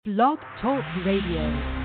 Blog Talk Radio.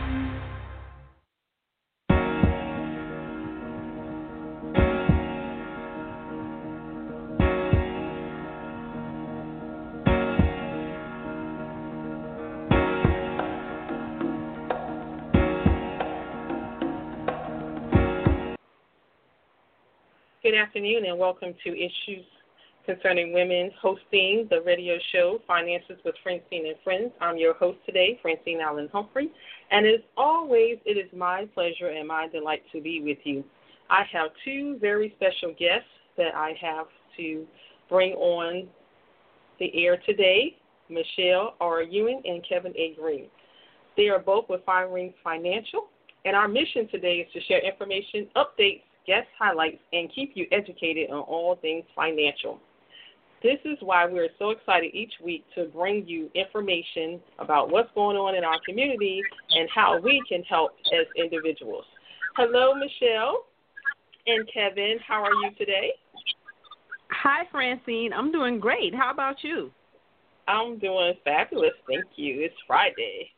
Good afternoon and welcome to Issues Concerning Women, hosting the radio show Finances with Francine and Friends. I'm your host today, Francine Allen Humphrey, and as always, it is my pleasure and my delight to be with you. I have two very special guests that I have to bring on the air today, Michelle R. Ewing and Kevin A. Green. They are both with Five Rings Financial, and our mission today is to share information, updates, guest highlights, and keep you educated on all things financial. This is why we're so excited each week to bring you information about what's going on in our community and how we can help as individuals. Hello, Michelle and Kevin. How are you today? Hi, Francine. I'm doing great. How about you? I'm doing fabulous. Thank you. It's Friday.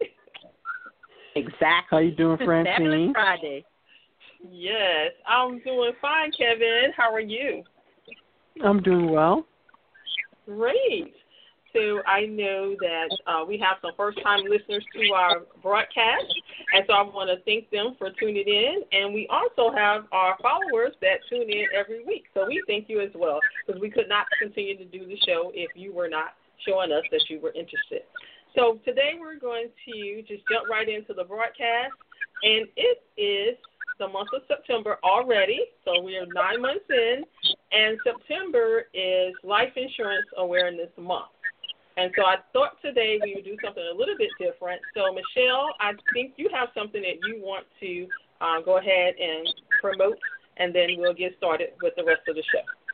Exactly. How you doing, Francine? Fabulous Friday. Yes, I'm doing fine, Kevin. How are you? I'm doing well. Great. So I know that we have some first-time listeners to our broadcast, and so I want to thank them for tuning in. And we also have our followers that tune in every week, so we thank you as well, because we could not continue to do the show if you were not showing us that you were interested. So today we're going to just jump right into the broadcast, and it is the month of September already, so we are 9 months in, and September is Life Insurance Awareness Month. And so I thought today we would do something a little bit different. So, Michelle, I think you have something that you want to go ahead and promote, and then we'll get started with the rest of the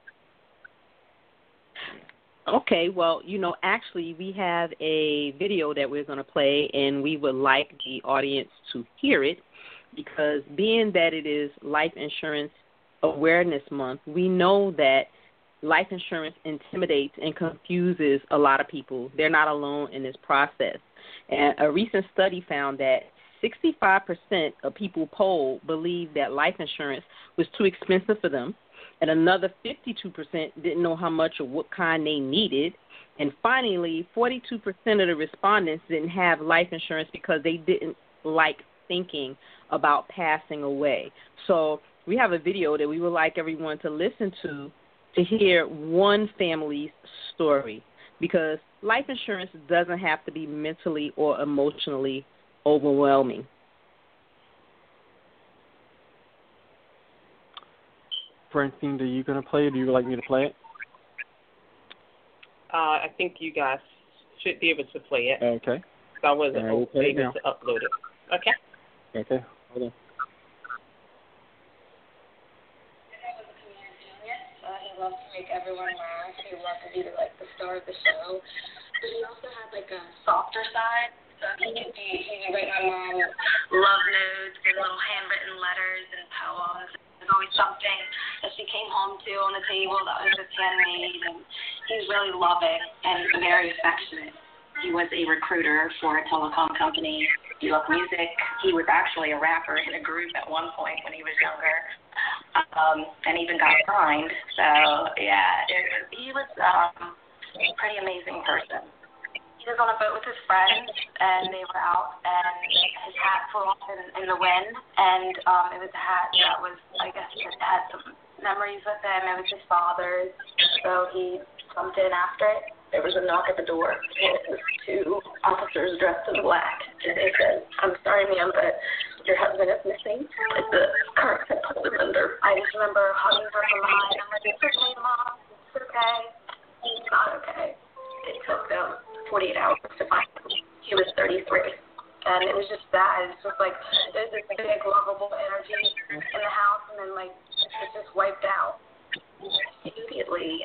show. Okay, well, actually we have a video that we're going to play, and we would like the audience to hear it. Because being that it is Life Insurance Awareness Month, we know that life insurance intimidates and confuses a lot of people. They're not alone in this process. And a recent study found that 65% of people polled believed that life insurance was too expensive for them, and another 52% didn't know how much or what kind they needed. And finally, 42% of the respondents didn't have life insurance because they didn't like thinking about passing away. So we have a video that we would like everyone to listen to hear one family's story, because life insurance doesn't have to be mentally or emotionally overwhelming. Francine, are you going to play it, or do you like me to play it? I think you guys should be able to play it. Okay. I wasn't we'll play able to upload it. Okay. Okay, hold on. He loved to make everyone laugh. He loved to be the star of the show. But he also had a softer side. So he could write my mom love notes and little handwritten letters and poems. There's always something that she came home to on the table that was just handmade, and he's really loving and very affectionate. He was a recruiter for a telecom company. He loved music. He was actually a rapper in a group at one point when he was younger, and even got signed. So, yeah, he was a pretty amazing person. He was on a boat with his friends, and they were out, and his hat flew off in the wind, and it was a hat that was, I guess, it had some memories with him. It was his father's, so he jumped in after it. There was a knock at the door, and it was two officers dressed in black, and they said, "I'm sorry, ma'am, but your husband is missing. The current had pulled him under." I just remember hugging her from behind. I'm like, "It's okay, Mom. It's okay." It's not okay. It took them 48 hours to find him. He was 33. And it was just sad. It's just there's this big, lovable energy in the house, and then, it's just wiped out. Immediately,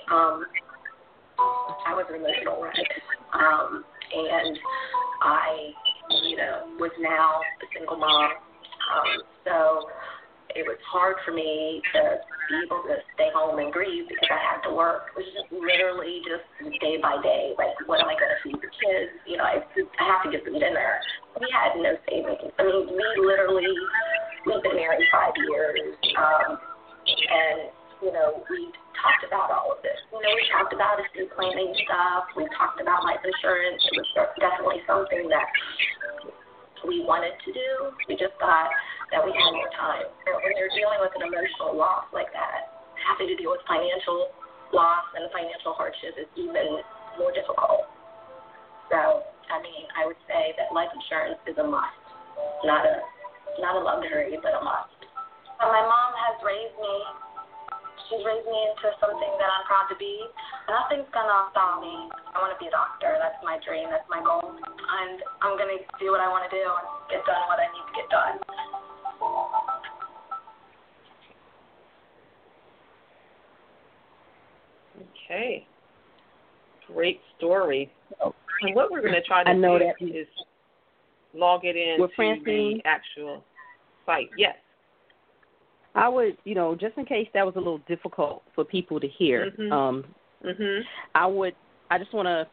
I was an emotional wreck. And I, was now a single mom. So it was hard for me to be able to stay home and grieve because I had to work. It was just literally just day by day, like, what am I going to feed the kids? You know, I have to get them dinner. We had no savings. I mean, we've been married 5 years, and, you know, we talked about all of this. You know, we talked about estate planning stuff. We talked about life insurance. It was definitely something that we wanted to do. We just thought that we had more time. When you're dealing with an emotional loss like that, having to deal with financial loss and financial hardship is even more difficult. So, I mean, I would say that life insurance is a must, not a luxury, but a must. My mom has raised me. She's raised me into something that I'm proud to be. Nothing's going to stop me. I want to be a doctor. That's my dream. That's my goal. And I'm going to do what I want to do and get done what I need to get done. Okay. Great story. And what we're going to try to do is log it in to the actual site. Yes. I would, you know, just in case that was a little difficult for people to hear, I just want to,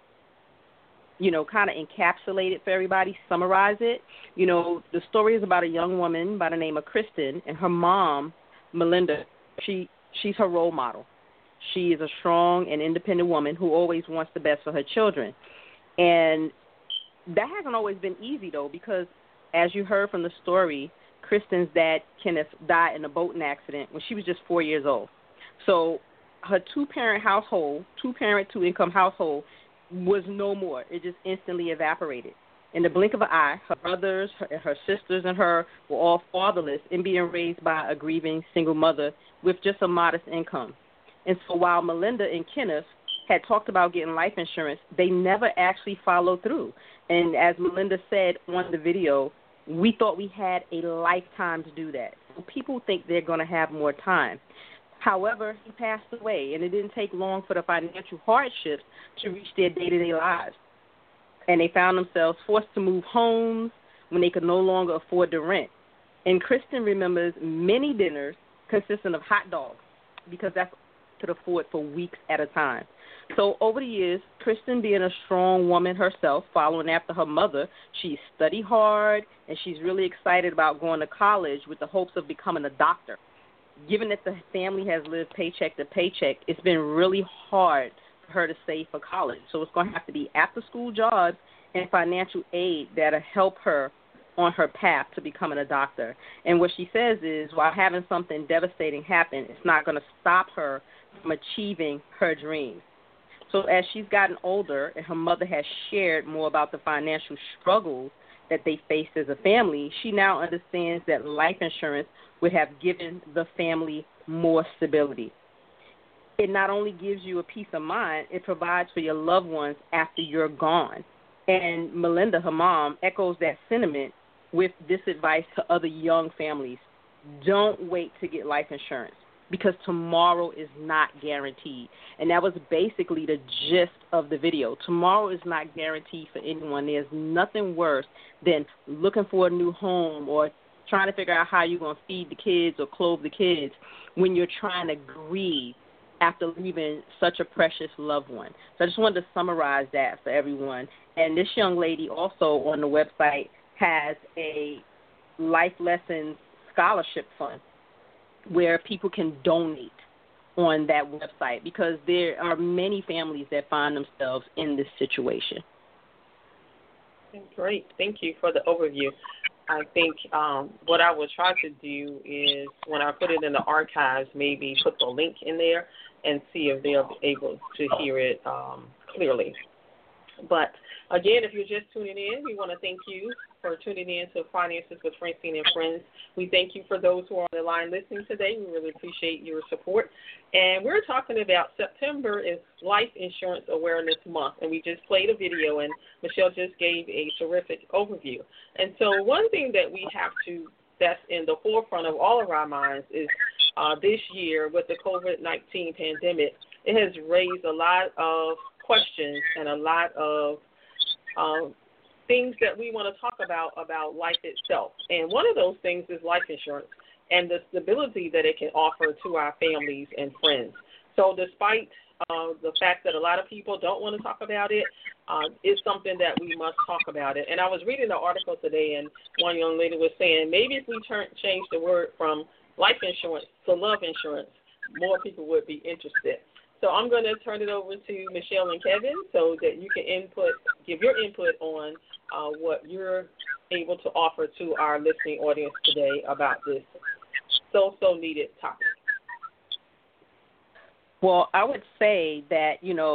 you know, kind of encapsulate it for everybody, summarize it. You know, the story is about a young woman by the name of Kristen, and her mom, Melinda, she's her role model. She is a strong and independent woman who always wants the best for her children. And that hasn't always been easy, though, because as you heard from the story, Kristen's dad, Kenneth, died in a boating accident when she was just 4 years old. So her two-parent household, two-income household, was no more. It just instantly evaporated. In the blink of an eye, her brothers, her sisters, and her were all fatherless and being raised by a grieving single mother with just a modest income. And so while Melinda and Kenneth had talked about getting life insurance, they never actually followed through. And as Melinda said on the video, we thought we had a lifetime to do that. So people think they're going to have more time. However, he passed away, and it didn't take long for the financial hardships to reach their day-to-day lives. And they found themselves forced to move homes when they could no longer afford the rent. And Kristen remembers many dinners consisting of hot dogs because that's what she could afford for weeks at a time. So over the years, Kristen, being a strong woman herself, following after her mother, she studied hard, and she's really excited about going to college with the hopes of becoming a doctor. Given that the family has lived paycheck to paycheck, it's been really hard for her to save for college. So it's going to have to be after-school jobs and financial aid that'll help her on her path to becoming a doctor. And what she says is, while having something devastating happen, it's not going to stop her from achieving her dreams. So as she's gotten older and her mother has shared more about the financial struggles that they faced as a family, she now understands that life insurance would have given the family more stability. It not only gives you a peace of mind, it provides for your loved ones after you're gone. And Melinda, her mom, echoes that sentiment with this advice to other young families. Don't wait to get life insurance, because tomorrow is not guaranteed. And that was basically the gist of the video. Tomorrow is not guaranteed for anyone. There's nothing worse than looking for a new home or trying to figure out how you're going to feed the kids or clothe the kids when you're trying to grieve after leaving such a precious loved one. So I just wanted to summarize that for everyone. And this young lady also on the website has a Life Lessons Scholarship Fund where people can donate on that website, because there are many families that find themselves in this situation. Great. Thank you for the overview. I think what I will try to do is, when I put it in the archives, maybe put the link in there and see if they're able to hear it clearly. But, again, if you're just tuning in, we want to thank you for tuning in to Finances with Francine and Friends. We thank you for those who are on the line listening today. We really appreciate your support. And we're talking about September is Life Insurance Awareness Month, and we just played a video, and Michelle just gave a terrific overview. And so one thing that we have to, that's in the forefront of all of our minds is this year with the COVID-19 pandemic, it has raised a lot of questions and a lot of things that we want to talk about life itself. And one of those things is life insurance. and the stability that it can offer to our families and friends. So despite the fact that a lot of people don't want to talk about it, it's something that we must talk about it. And I was reading an article today, and one young lady was saying maybe if we change the word from life insurance to love insurance, more people would be interested. So I'm going to turn it over to Michelle and Kevin so that you can give your input on what you're able to offer to our listening audience today about this so needed topic. Well, I would say that,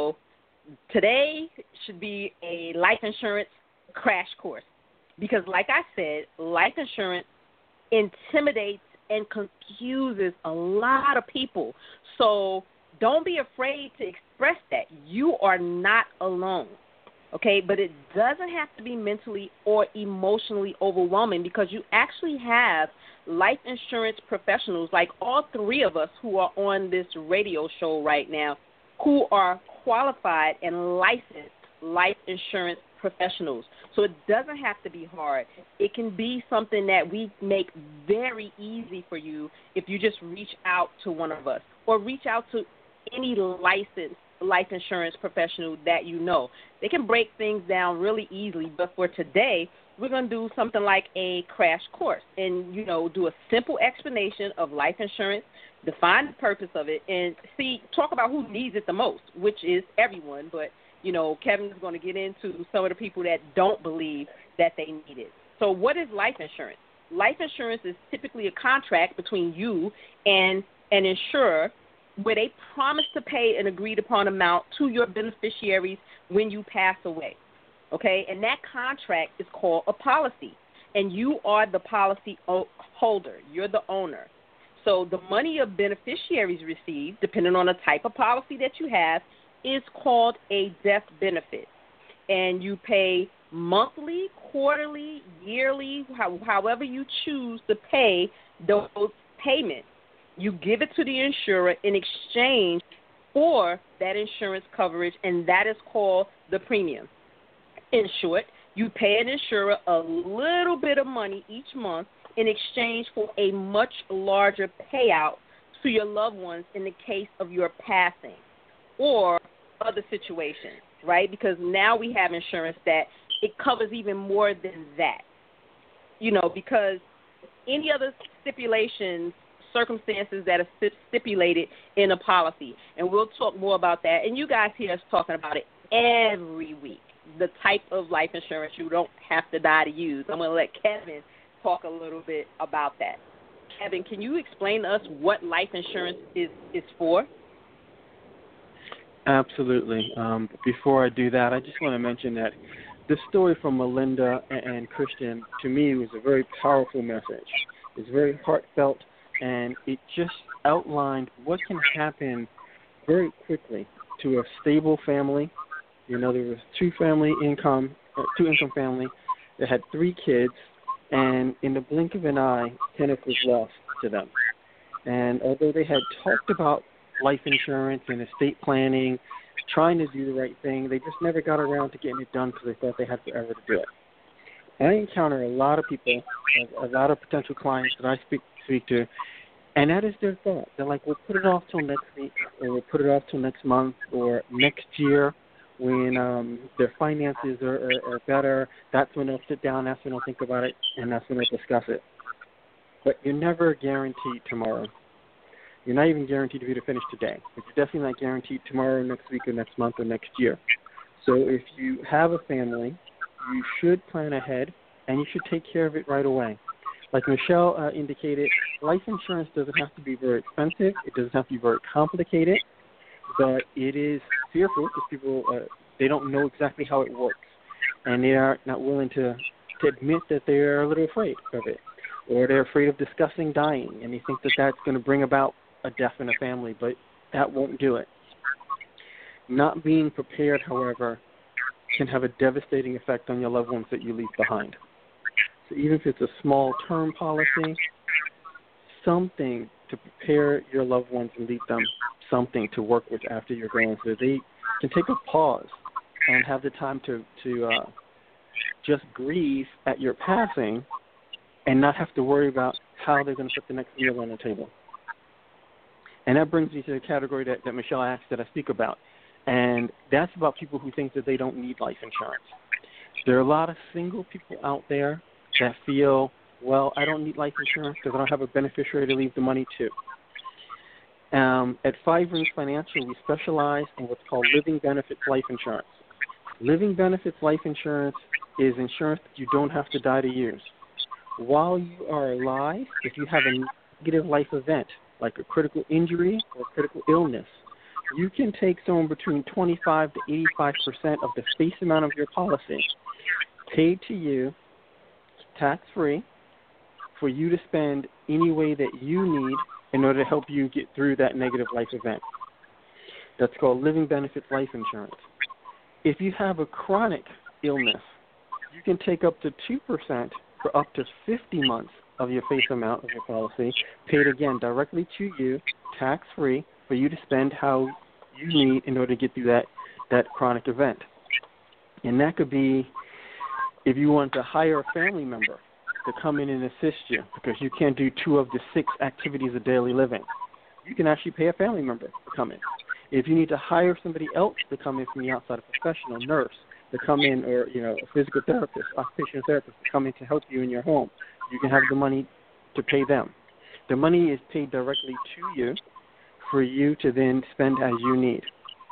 today should be a life insurance crash course because, like I said, life insurance intimidates and confuses a lot of people. So don't be afraid to express that. You are not alone, okay? But it doesn't have to be mentally or emotionally overwhelming because you actually have life insurance professionals, like all three of us who are on this radio show right now, who are qualified and licensed life insurance professionals. So it doesn't have to be hard. It can be something that we make very easy for you if you just reach out to one of us or reach out to any licensed life insurance professional that you know. They can break things down really easily, but for today, we're going to do something like a crash course and, do a simple explanation of life insurance, define the purpose of it, and talk about who needs it the most, which is everyone. But, Kevin is going to get into some of the people that don't believe that they need it. So what is life insurance? Life insurance is typically a contract between you and an insurer where they promise to pay an agreed-upon amount to your beneficiaries when you pass away, okay? And that contract is called a policy, and you are the policy holder. You're the owner. So the money your beneficiaries receive, depending on the type of policy that you have, is called a death benefit, and you pay monthly, quarterly, yearly, however you choose to pay those payments. You give it to the insurer in exchange for that insurance coverage, and that is called the premium. In short, you pay an insurer a little bit of money each month in exchange for a much larger payout to your loved ones in the case of your passing or other situations, right? Because now we have insurance that it covers even more than that, because any other stipulations, circumstances that are stipulated in a policy. And we'll talk more about that. And you guys hear us talking about it every week, the type of life insurance you don't have to die to use. I'm going to let Kevin talk a little bit about that. Kevin, can you explain to us what life insurance is for? Absolutely. Before I do that, I just want to mention that the story from Melinda and Christian, to me, was a very powerful message. It's very heartfelt, and it just outlined what can happen very quickly to a stable family. There was two-income family that had 3 kids, and in the blink of an eye, Kenneth was lost to them. And although they had talked about life insurance and estate planning, trying to do the right thing, they just never got around to getting it done because they thought they had forever to do it. I encounter a lot of people, a lot of potential clients that I speak to, and that is their thought. They're like, we'll put it off till next week, or we'll put it off till next month, or next year when their finances are better. That's when they'll sit down, that's when they'll think about it, and that's when they'll discuss it. But you're never guaranteed tomorrow. You're not even guaranteed to be able to finish today. But you're definitely not guaranteed tomorrow, next week, or next month, or next year. So if you have a family, you should plan ahead, and you should take care of it right away. Like Michelle indicated, life insurance doesn't have to be very expensive. It doesn't have to be very complicated, but it is fearful because people, they don't know exactly how it works, and they are not willing to admit that they are a little afraid of it, or they're afraid of discussing dying, and they think that that's going to bring about a death in a family, but that won't do it. Not being prepared, however, can have a devastating effect on your loved ones that you leave behind. So even if it's a small term policy, something to prepare your loved ones and leave them something to work with after you're gone, so they can take a pause and have the time to just grieve at your passing and not have to worry about how they're going to put the next meal on the table. And that brings me to the category that Michelle asked that I speak about. And that's about people who think that they don't need life insurance. There are a lot of single people out there that feel, well, I don't need life insurance because I don't have a beneficiary to leave the money to. At Five Rings Financial, we specialize in what's called living benefits life insurance. Living benefits life insurance is insurance that you don't have to die to use. While you are alive, if you have a negative life event, like a critical injury or critical illness, you can take someone between 25 to 85% of the face amount of your policy paid to you, tax-free, for you to spend any way that you need in order to help you get through that negative life event. That's called living benefits life insurance. If you have a chronic illness, you can take up to 2% for up to 50 months of your face amount of your policy, paid again directly to you, tax-free, for you to spend how you need in order to get through that chronic event. And that could be if you want to hire a family member to come in and assist you because you can't do 2 of the 6 activities of daily living. You can actually pay a family member to come in. If you need to hire somebody else to come in from the outside, a professional nurse to come in, or a physical therapist, occupational therapist to come in to help you in your home, you can have the money to pay them. The money is paid directly to you for you to then spend as you need.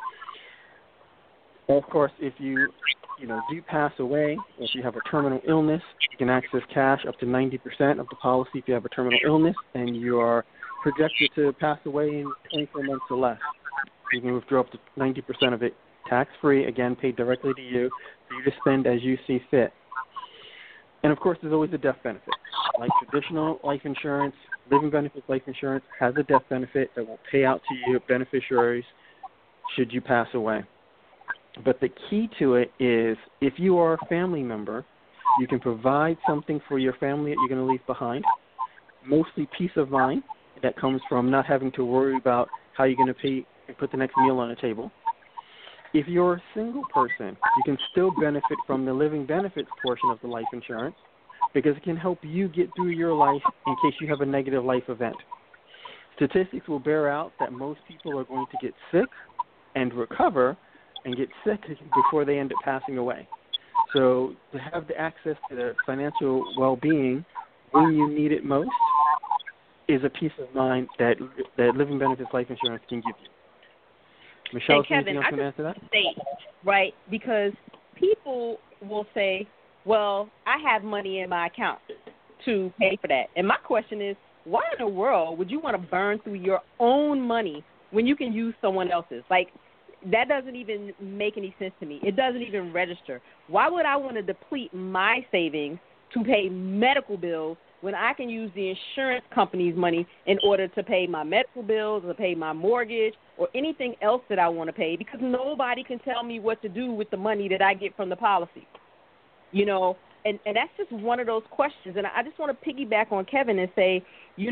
Of course, if you do pass away, or if you have a terminal illness, you can access cash up to 90% of the policy if you have a terminal illness and you are projected to pass away in 24 months or less. You can withdraw up to 90% of it tax-free, again, paid directly to you for you to spend as you see fit. And, of course, there's always a death benefit. Like traditional life insurance, living benefits life insurance has a death benefit that will pay out to your beneficiaries should you pass away. But the key to it is if you are a family member, you can provide something for your family that you're going to leave behind, mostly peace of mind that comes from not having to worry about how you're going to pay and put the next meal on the table. If you're a single person, you can still benefit from the living benefits portion of the life insurance because it can help you get through your life in case you have a negative life event. Statistics will bear out that most people are going to get sick and recover and get sick before they end up passing away. So to have the access to the financial well-being when you need it most is a peace of mind that living benefits life insurance can give you. Michelle, Kevin, anything else to add to that? Right, because people will say, well, I have money in my account to pay for that. And my question is, why in the world would you want to burn through your own money when you can use someone else's? Like, that doesn't even make any sense to me. It doesn't even register. Why would I want to deplete my savings to pay medical bills when I can use the insurance company's money in order to pay my medical bills or pay my mortgage or anything else that I want to pay, because nobody can tell me what to do with the money that I get from the policy? And that's just one of those questions. And I just want to piggyback on Kevin and say,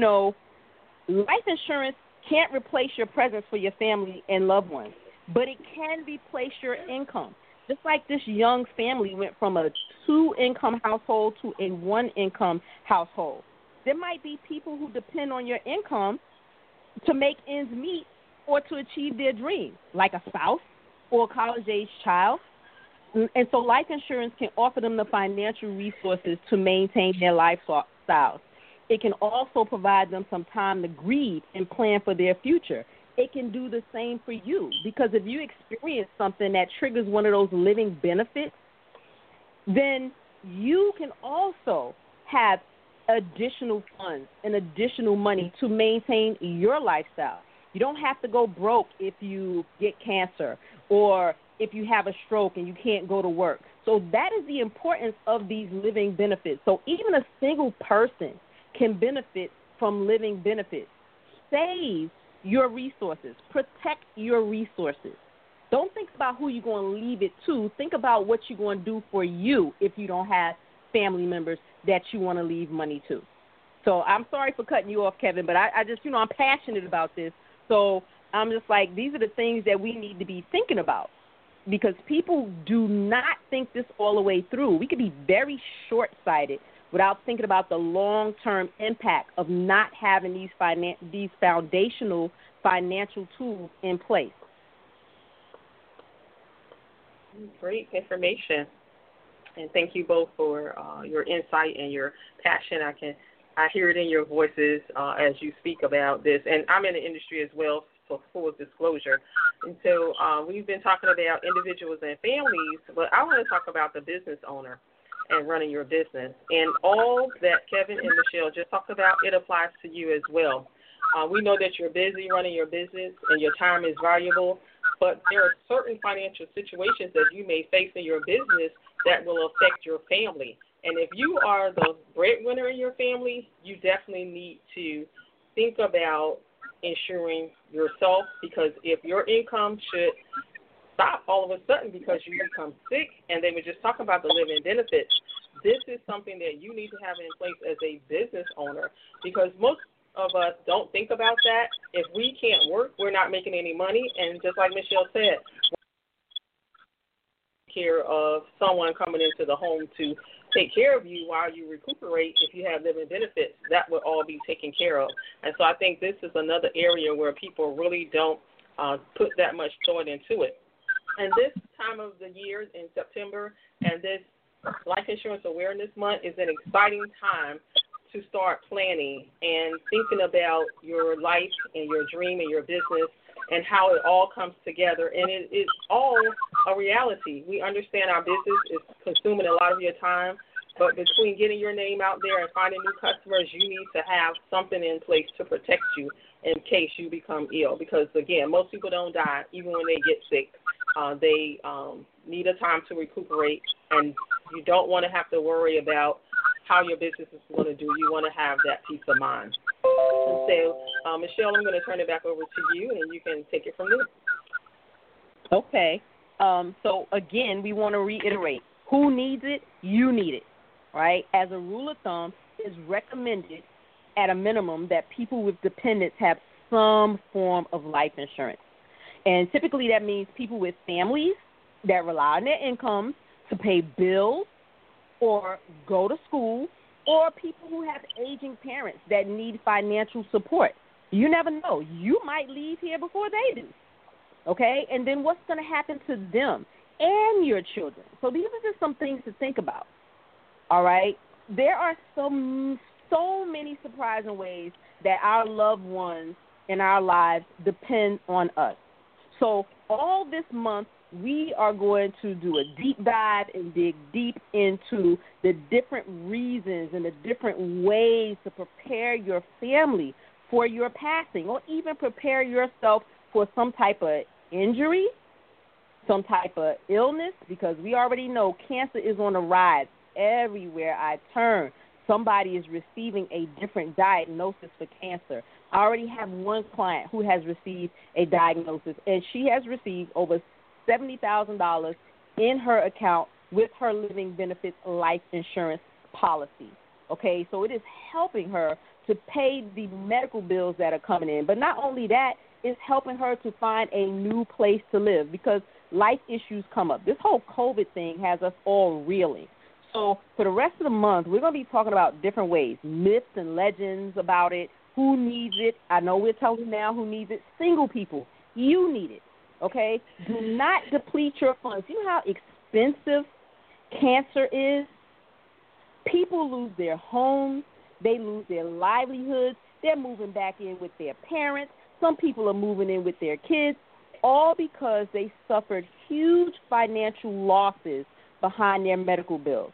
life insurance can't replace your presence for your family and loved ones, but it can replace your income. Just like this young family went from a 2-income household to a 1-income household. There might be people who depend on your income to make ends meet or to achieve their dreams, like a spouse or a college-age child. And so life insurance can offer them the financial resources to maintain their lifestyles. It can also provide them some time to grieve and plan for their future. It can do the same for you, because if you experience something that triggers one of those living benefits, then you can also have additional funds and additional money to maintain your lifestyle. You don't have to go broke if you get cancer or if you have a stroke and you can't go to work. So that is the importance of these living benefits. So even a single person can benefit from living benefits. Save your resources. Protect your resources. Don't think about who you're going to leave it to. Think about what you're going to do for you if you don't have family members that you want to leave money to. So I'm sorry for cutting you off, Kevin, but I just, I'm passionate about this. So I'm just like, these are the things that we need to be thinking about, because people do not think this all the way through. We could be very short-sighted without thinking about the long-term impact of not having these foundational financial tools in place. Great information. And thank you both for your insight and your passion. I hear it in your voices as you speak about this. And I'm in the industry as well, for full disclosure. And so we've been talking about individuals and families, but I want to talk about the business owner and running your business. And all that Kevin and Michelle just talked about, it applies to you as well. We know that you're busy running your business and your time is valuable, but there are certain financial situations that you may face in your business that will affect your family. And if you are the breadwinner in your family, you definitely need to think about insuring yourself, because if your income should stop all of a sudden because you become sick, and they were just talking about the living benefits, this is something that you need to have in place as a business owner, because most of us don't think about that. If we can't work, we're not making any money, and just like Michelle said, care of someone coming into the home to take care of you while you recuperate. If you have living benefits, that would all be taken care of. And so I think this is another area where people really don't put that much thought into it. And this time of the year in September and this Life Insurance Awareness Month is an exciting time to start planning and thinking about your life and your dream and your business and how it all comes together. And it's all a reality. We understand our business is consuming a lot of your time, but between getting your name out there and finding new customers, you need to have something in place to protect you in case you become ill. Because, again, most people don't die even when they get sick. They need a time to recuperate, and you don't want to have to worry about how your business is going to do. You want to have that peace of mind. And so, Michelle, I'm going to turn it back over to you, and you can take it from there. Okay. So, again, we want to reiterate, who needs it? You need it, right? As a rule of thumb, it's recommended at a minimum that people with dependents have some form of life insurance. And typically that means people with families that rely on their income to pay bills or go to school, or people who have aging parents that need financial support. You never know. You might leave here before they do, okay? And then what's going to happen to them and your children? So these are just some things to think about, all right? There are so many surprising ways that our loved ones in our lives depend on us. So all this month, we are going to do a deep dive and dig deep into the different reasons and the different ways to prepare your family for your passing, or even prepare yourself for some type of injury, some type of illness, because we already know cancer is on the rise. Everywhere I turn, somebody is receiving a different diagnosis for cancer. I already have one client who has received a diagnosis, and she has received over $70,000 in her account with her living benefits life insurance policy. Okay, so it is helping her to pay the medical bills that are coming in. But not only that, it's helping her to find a new place to live, because life issues come up. This whole COVID thing has us all reeling. So for the rest of the month, we're going to be talking about different ways, myths and legends about it, who needs it. I know we're telling you now who needs it. Single people, you need it, okay? Do not deplete your funds. You know how expensive cancer is? People lose their homes. They lose their livelihoods. They're moving back in with their parents. Some people are moving in with their kids, all because they suffered huge financial losses behind their medical bills.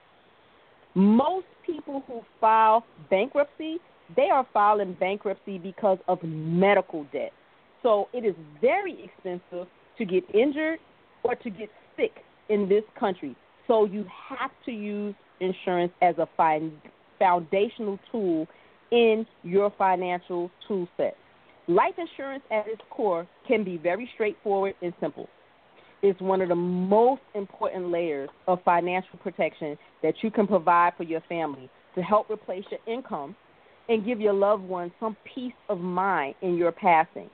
Most people who file bankruptcy, they are filing bankruptcy because of medical debt. So it is very expensive to get injured or to get sick in this country. So you have to use insurance as a foundational tool in your financial tool set. Life insurance at its core can be very straightforward and simple. It's one of the most important layers of financial protection that you can provide for your family to help replace your income and give your loved ones some peace of mind in your passing.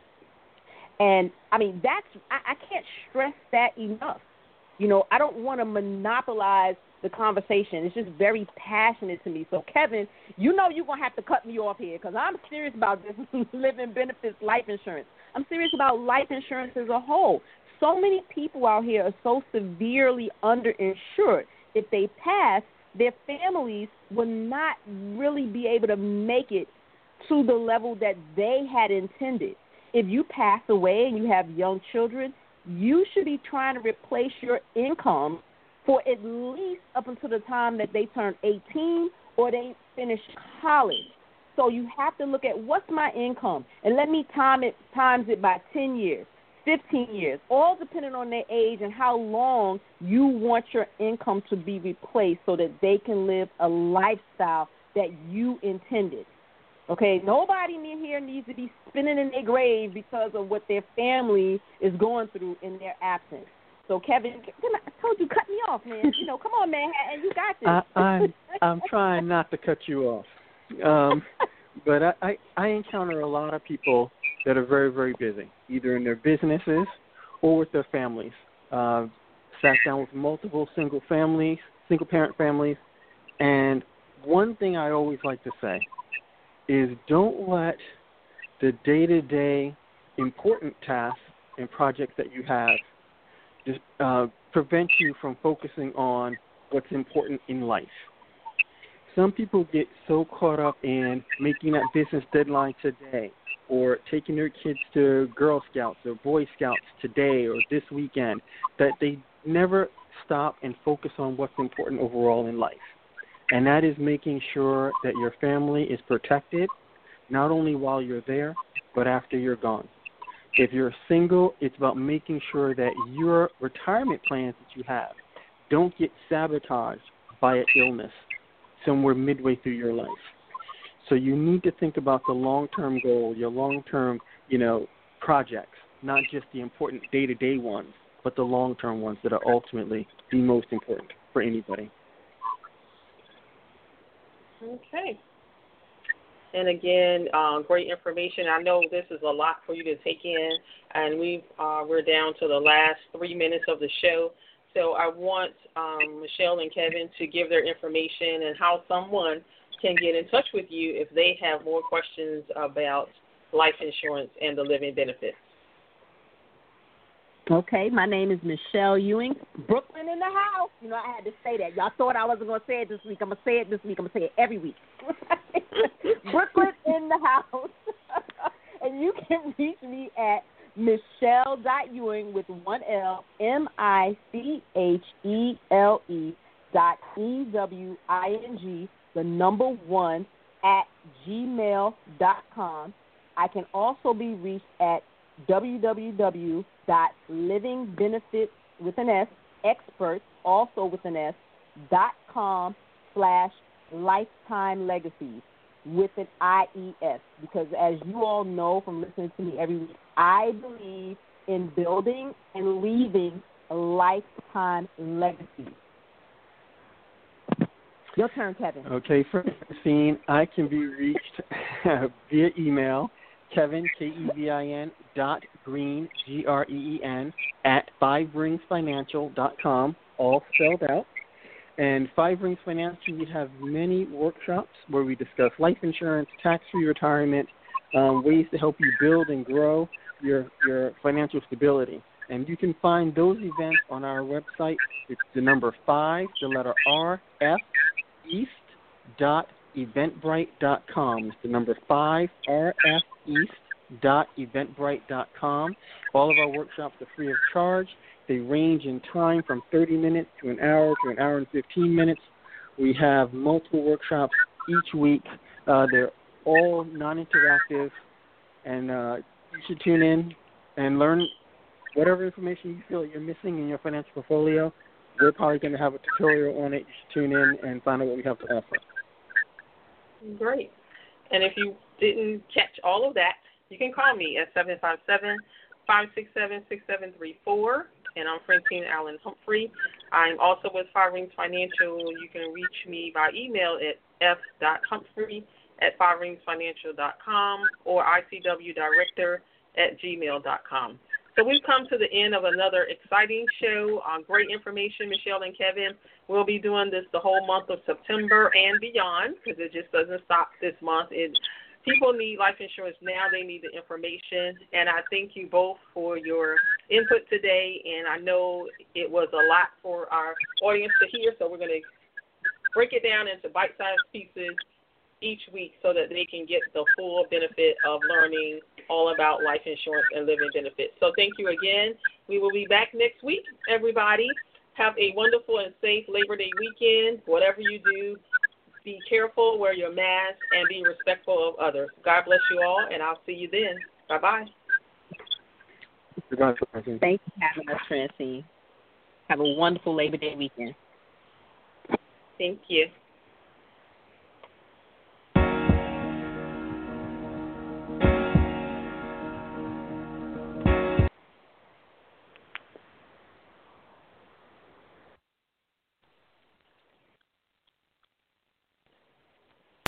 And, I can't stress that enough. You know, I don't want to monopolize the conversation. It's just very passionate to me. So, Kevin, you know you're going to have to cut me off here because I'm serious about this living benefits life insurance. I'm serious about life insurance as a whole. So many people out here are so severely underinsured. If they pass, their families will not really be able to make it to the level that they had intended. If you pass away and you have young children, you should be trying to replace your income for at least up until the time that they turn 18 or they finish college. So you have to look at what's my income, and let me times it by 10 years, 15 years, all depending on their age and how long you want your income to be replaced so that they can live a lifestyle that you intended. Okay, nobody in here needs to be spinning in their grave because of what their family is going through in their absence. So, Kevin, I told you, cut me off, man. You know, come on, man, you got this. I'm trying not to cut you off. But I encounter a lot of people that are very, very busy, either in their businesses or with their families. Sat down with multiple single-parent families, and one thing I always like to say is don't let the day-to-day important tasks and projects that you have just prevent you from focusing on what's important in life. Some people get so caught up in making that business deadline today or taking their kids to Girl Scouts or Boy Scouts today or this weekend that they never stop and focus on what's important overall in life. And that is making sure that your family is protected, not only while you're there, but after you're gone. If you're single, it's about making sure that your retirement plans that you have don't get sabotaged by an illness somewhere midway through your life. So you need to think about the long-term goal, your long-term, projects, not just the important day-to-day ones, but the long-term ones that are ultimately the most important for anybody. Okay. And again, great information. I know this is a lot for you to take in, and we're down to the last 3 minutes of the show. So I want Michelle and Kevin to give their information and how someone can get in touch with you if they have more questions about life insurance and the living benefits. Okay, my name is Michelle Ewing. Brooklyn in the house. I had to say that. Y'all thought I wasn't going to say it this week. I'm going to say it this week. I'm going to say it every week. Brooklyn in the house. And you can reach me at Michelle.Ewing with one L, MICHELE.EWING, the number 1 at gmail.com. I can also be reached at www.livingbenefits with an S, experts, also with an S, .com/lifetime legacies with an IES. Because as you all know from listening to me every week, I believe in building and leaving a lifetime legacy. Your turn, Kevin. Okay, Francine, I can be reached via email, Kevin, Kevin, .green, GREEN, at 5ringsfinancial.com, all spelled out. And 5 Rings Financial, we have many workshops where we discuss life insurance, tax-free retirement, ways to help you build and grow your financial stability. And you can find those events on our website. It's the number 5, the letter R, F, east.eventbrite.com. It's the number 5, RF, east.eventbrite.com. All of our workshops are free of charge. They range in time from 30 minutes to an hour and 15 minutes. We have multiple workshops each week. They're all non-interactive, and you should tune in and learn whatever information you feel you're missing in your financial portfolio. We're probably going to have a tutorial on it. You should tune in and find out what we have to offer. Great. And if you didn't catch all of that, you can call me at 757-567-6734, and I'm Francine Allen Humphrey. I'm also with 5 Rings Financial. You can reach me by email at f.humphrey@5ringsfinancial.com or icwdirector@gmail.com. So we've come to the end of another exciting show. Great information, Michelle and Kevin. We'll be doing this the whole month of September and beyond because it just doesn't stop this month. People need life insurance now. They need the information. And I thank you both for your input today. And I know it was a lot for our audience to hear, so we're going to break it down into bite-sized pieces each week so that they can get the full benefit of learning all about life insurance and living benefits. So thank you again. We will be back next week, everybody. Have a wonderful and safe Labor Day weekend. Whatever you do, be careful, wear your mask, and be respectful of others. God bless you all, and I'll see you then. Bye-bye. Goodbye, Thanks for having us, Francine. Have a wonderful Labor Day weekend. Thank you.